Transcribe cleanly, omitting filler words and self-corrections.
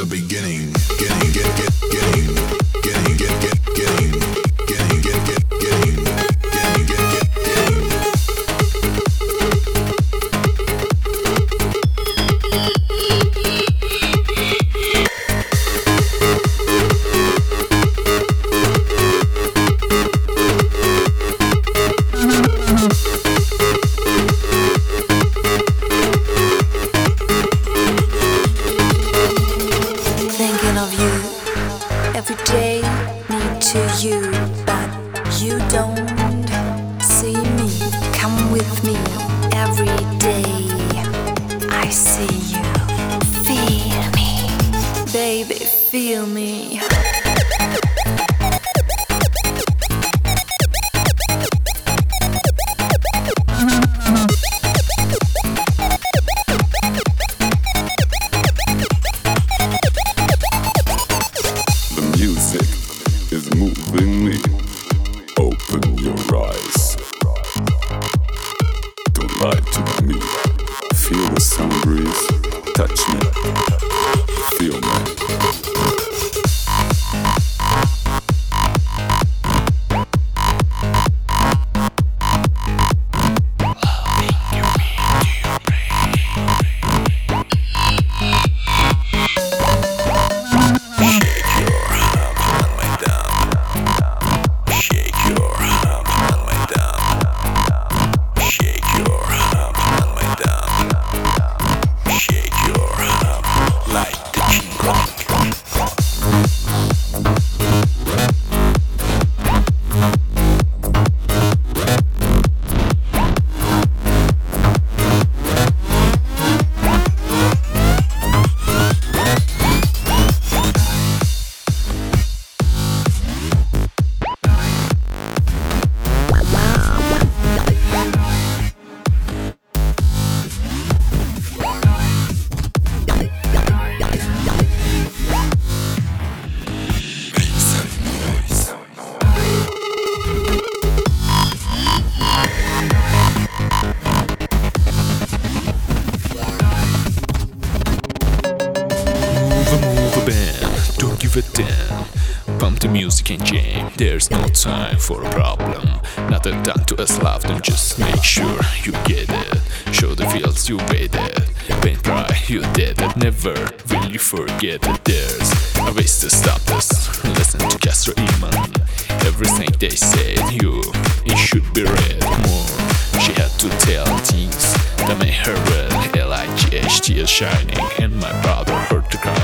the beginning. Getting, getting, getting, getting. Thinking of you every day, need to you, but you don't see me. Come with me every day. I see you, feel me, baby, feel me. Music is moving me. Open your eyes. Don't lie to me. Feel the sun breeze. Touch me. Feel me. Don't give a damn. Pump the music and jam. There's no time for a problem. Not a time to a love. Don't just make sure you get it. Show the feels you made it. Pain, pride, you did it. Never will you forget it. There's a ways to stop this. Listen to Castro Iman. Everything they said, it should be read more. She had to tell things that made her red. L-I-G-H, tears shining, and my brother heard to cry.